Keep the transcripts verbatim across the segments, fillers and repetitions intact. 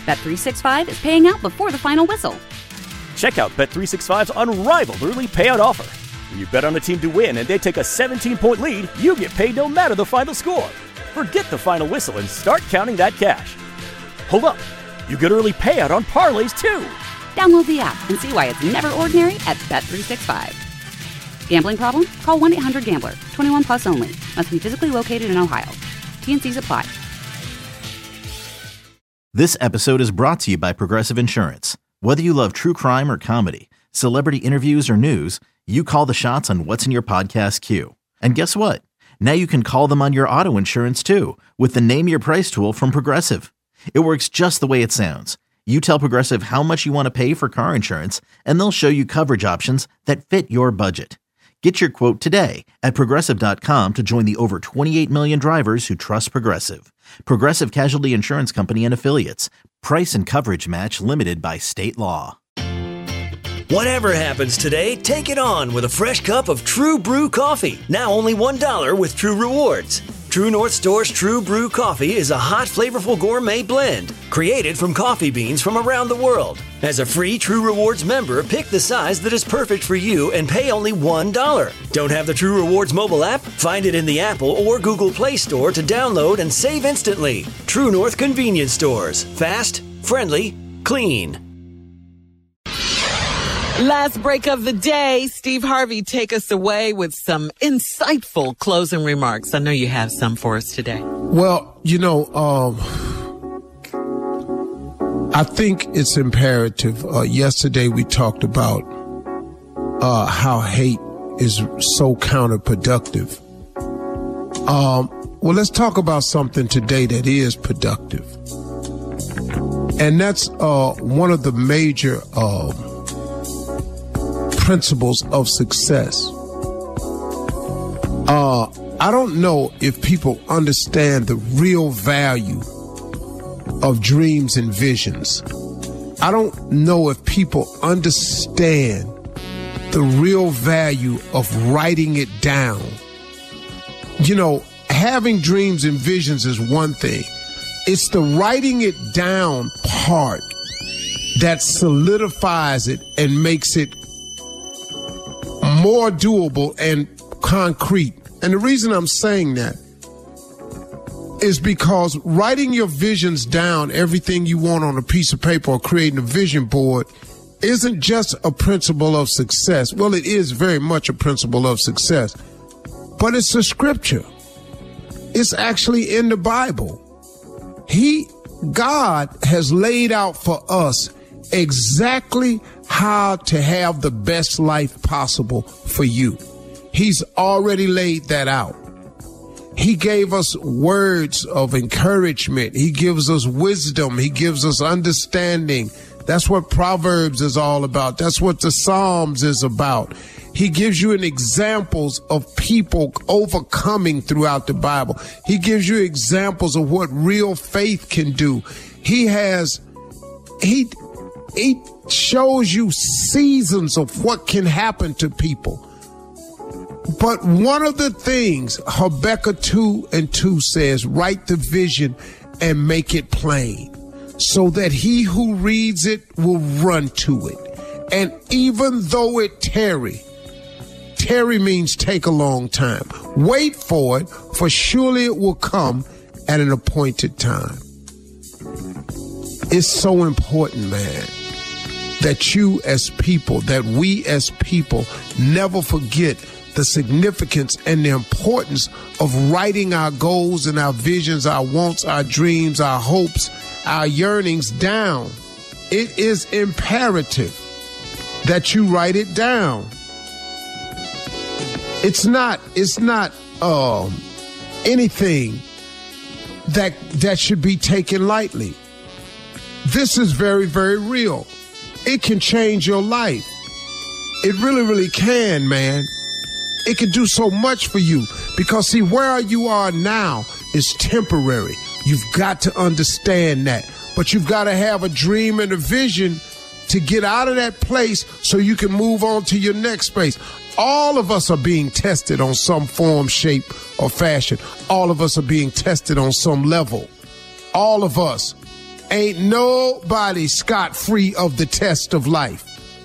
Bet three sixty-five is paying out before the final whistle. Check out Bet three sixty-five's unrivaled early payout offer. When you bet on a team to win and they take a seventeen-point lead, you get paid no matter the final score. Forget the final whistle and start counting that cash. Hold up. You get early payout on parlays, too. Download the app and see why it's never ordinary at Bet three sixty-five. Gambling problem? Call one eight hundred gambler. twenty-one plus only. Must be physically located in Ohio. T N Cs apply. This episode is brought to you by Progressive Insurance. Whether you love true crime or comedy, celebrity interviews or news, you call the shots on what's in your podcast queue. And guess what? Now you can call them on your auto insurance too with the Name Your Price tool from Progressive. It works just the way it sounds. You tell Progressive how much you want to pay for car insurance, and they'll show you coverage options that fit your budget. Get your quote today at Progressive dot com to join the over twenty-eight million drivers who trust Progressive. Progressive Casualty Insurance Company and Affiliates. Price and coverage match limited by state law. Whatever happens today, take it on with a fresh cup of True Brew coffee. Now only one dollar with True Rewards. True North Store's True Brew coffee is a hot, flavorful gourmet blend created from coffee beans from around the world. As a free True Rewards member, pick the size that is perfect for you and pay only one dollar. Don't have the True Rewards mobile app? Find it in the Apple or Google Play Store to download and save instantly. True North Convenience Stores. Fast, friendly, clean. Last break of the day. Steve Harvey, take us away with some insightful closing remarks. I know you have some for us today. Well, you know, um, I think it's imperative. Uh, yesterday we talked about uh, how hate is so counterproductive. Um, well, let's talk about something today that is productive. And that's uh, one of the major uh, principles of success. Uh, I don't know if people understand the real value of dreams and visions. I don't know if people understand the real value of writing it down. You know, having dreams and visions is one thing. It's the writing it down part that solidifies it and makes it more doable and concrete. And the reason I'm saying that is because writing your visions down, everything you want on a piece of paper or creating a vision board, isn't just a principle of success. Well, it is very much a principle of success, but it's a scripture. It's actually in the Bible. He, God has laid out for us exactly how to have the best life possible for you. He's already laid that out. He gave us words of encouragement. He gives us wisdom. He gives us understanding. That's what Proverbs is all about. That's what the Psalms is about. He gives you an examples of people overcoming throughout the Bible. He gives you examples of what real faith can do. He has, he, he shows you seasons of what can happen to people. But one of the things Habakkuk two and two says, write the vision and make it plain so that he who reads it will run to it. And even though it tarry, tarry means take a long time. Wait for it, for surely it will come at an appointed time. It's so important, man, that you as people, that we as people never forget the significance and the importance of writing our goals and our visions, our wants, our dreams, our hopes, our yearnings down. It is imperative that you write it down. It's not, it's not um, anything that that should be taken lightly. This is very, very real. It can change your life. It really, really can, man. It can do so much for you because, see, where you are now is temporary. You've got to understand that. But you've got to have a dream and a vision to get out of that place so you can move on to your next space. All of us are being tested on some form, shape, or fashion. All of us are being tested on some level. All of us. Ain't nobody scot-free of the test of life.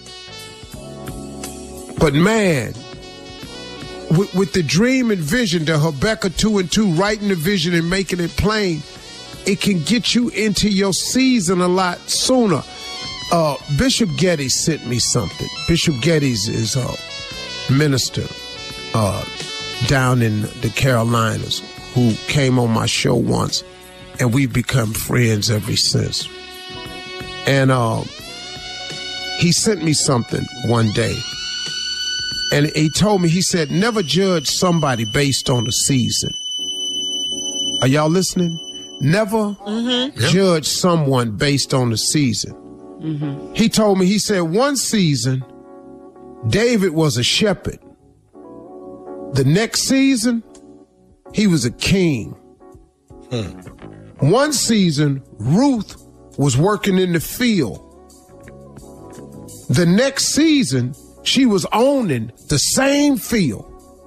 But man, with, with the dream and vision, the Habakkuk two and two, writing the vision and making it plain, it can get you into your season a lot sooner. Uh, Bishop Geddes sent me something. Bishop Geddes is a minister uh, down in the Carolinas who came on my show once, and we've become friends ever since. And uh, he sent me something one day, and he told me, he said, never judge somebody based on the season. Are y'all listening? Never mm-hmm. judge someone based on the season. Mm-hmm. He told me, he said, one season, David was a shepherd. The next season, he was a king. Hmm. One season, Ruth was working in the field. The next season, she was owning the same field.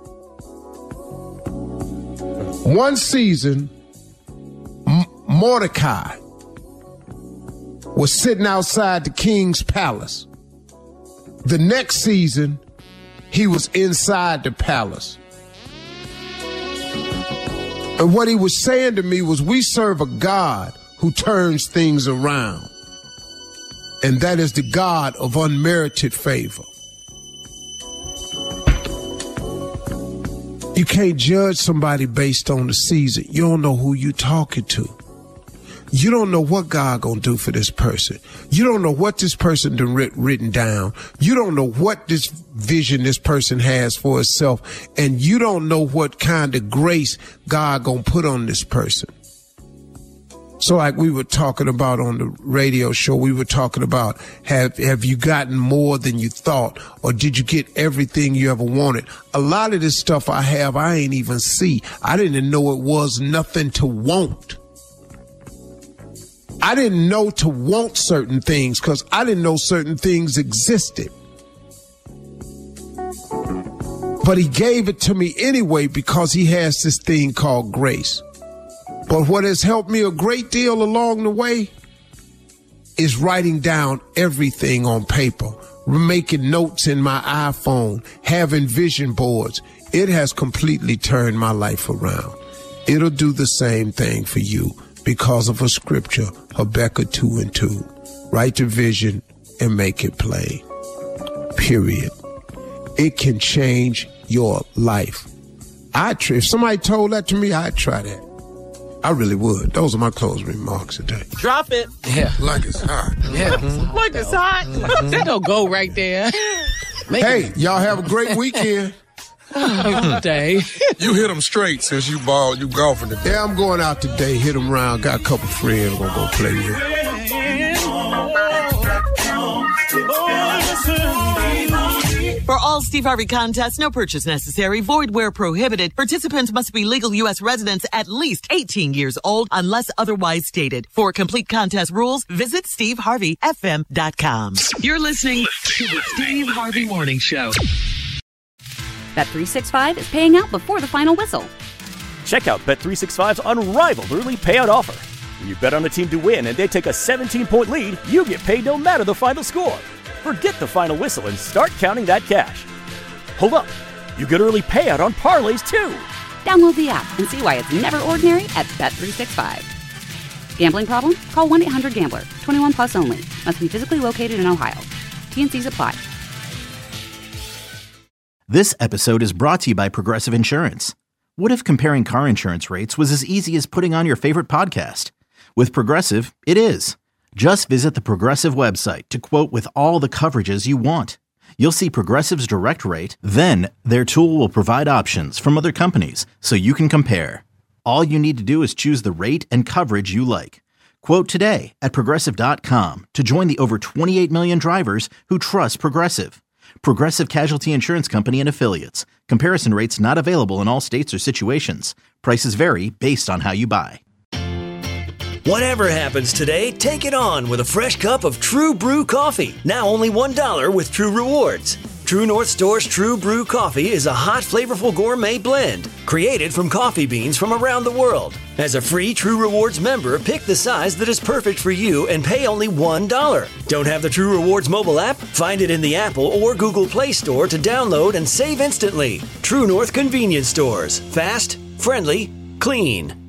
One season, M- Mordecai was sitting outside the king's palace. The next season, he was inside the palace. And what he was saying to me was, we serve a God who turns things around. And that is the God of unmerited favor. You can't judge somebody based on the season. You don't know who you're talking to. You don't know what God gonna do for this person. You don't know what this person done writ- written down. You don't know what this vision this person has for itself. And you don't know what kind of grace God gonna put on this person. So like we were talking about on the radio show, we were talking about, have, have you gotten more than you thought? Or did you get everything you ever wanted? A lot of this stuff I have, I ain't even see. I didn't know it was nothing to want. I didn't know to want certain things because I didn't know certain things existed. But he gave it to me anyway because he has this thing called grace. But what has helped me a great deal along the way is writing down everything on paper, making notes in my iPhone, having vision boards. It has completely turned my life around. It'll do the same thing for you. Because of a scripture, Habakkuk two and two. Write the vision and make it plain. Period. It can change your life. I try, if somebody told that to me, I'd try that. I really would. Those are my closing remarks today. Drop it. Yeah. Like it's hot. Yeah. Mm-hmm. Like it's hot. Mm-hmm. That don't go right there. Hey, y'all have a great weekend. Day. You hit them straight since you ball, you golfing today. Yeah, I'm going out today, hit them around. Got a couple friends I'm going to go play with. For all Steve Harvey contests, no purchase necessary, void where prohibited. Participants must be legal U S residents at least eighteen years old unless otherwise stated. For complete contest rules, visit steve harvey f m dot com. You're listening to the Steve Harvey Morning Show. Bet three sixty-five is paying out before the final whistle. Check out Bet three sixty-five's unrivaled early payout offer. When you bet on a team to win and they take a seventeen-point lead, you get paid no matter the final score. Forget the final whistle and start counting that cash. Hold up. You get early payout on parlays, too. Download the app and see why it's never ordinary at Bet three sixty-five. Gambling problem? Call one eight hundred gambler. twenty-one plus only. Must be physically located in Ohio. T and C's apply. This episode is brought to you by Progressive Insurance. What if comparing car insurance rates was as easy as putting on your favorite podcast? With Progressive, it is. Just visit the Progressive website to quote with all the coverages you want. You'll see Progressive's direct rate, then their tool will provide options from other companies so you can compare. All you need to do is choose the rate and coverage you like. Quote today at Progressive dot com to join the over twenty-eight million drivers who trust Progressive. Progressive Casualty Insurance Company and Affiliates. Comparison rates not available in all states or situations. Prices vary based on how you buy. Whatever happens today, take it on with a fresh cup of True Brew coffee. Now only one dollar with True Rewards. True North Store's True Brew Coffee is a hot, flavorful gourmet blend created from coffee beans from around the world. As a free True Rewards member, pick the size that is perfect for you and pay only one dollar. Don't have the True Rewards mobile app? Find it in the Apple or Google Play Store to download and save instantly. True North Convenience Stores. Fast, friendly, clean.